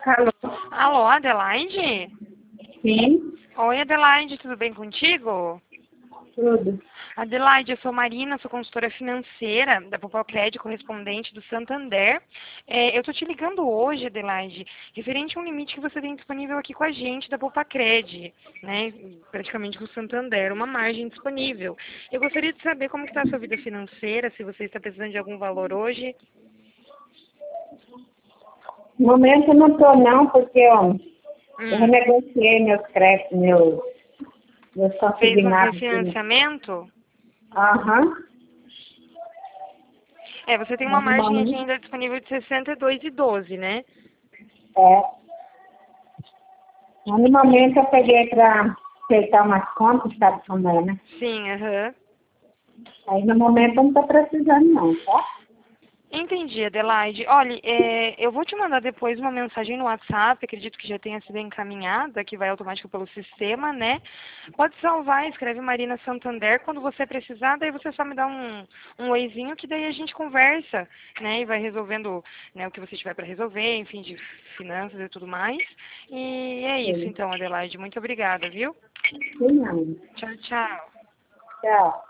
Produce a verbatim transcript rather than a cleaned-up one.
Alô? Alô, Adelaide? Sim, Oi, Adelaide, tudo bem contigo? tudo. Adelaide, eu sou Marina, sou consultora financeira da Popocred, correspondente do Santander. É, eu estou te ligando hoje, Adelaide, referente a um limite que você tem disponível aqui com a gente da Popocred, né? Praticamente com o Santander, uma margem disponível. Eu gostaria de saber como está a sua vida financeira, se você está precisando de algum valor hoje. No momento eu não estou não, porque ó, Hum. eu renegociei meus créditos, meus, meus Fez um consignados. refinanciamento? Aham. É, você tem uma Mas no margem aqui momento, ainda disponível de sessenta e dois e doze, né? é. Mas no momento eu peguei para aceitar umas contas, sabe como é, né? Sim, aham. Aí no momento eu não estou precisando não, tá? Entendi, Adelaide. Olha, é, eu vou te mandar depois uma mensagem no WhatsApp, acredito que já tenha sido encaminhada, que vai automático pelo sistema, né? Pode salvar, escreve Marina Santander, quando você precisar, daí você só me dá um, um oizinho, que daí a gente conversa, né? E vai resolvendo, né, o que você tiver para resolver, enfim, de finanças e tudo mais. E é isso Sim. então, Adelaide. Muito obrigada, viu? Sim, não. Tchau, tchau. Tchau.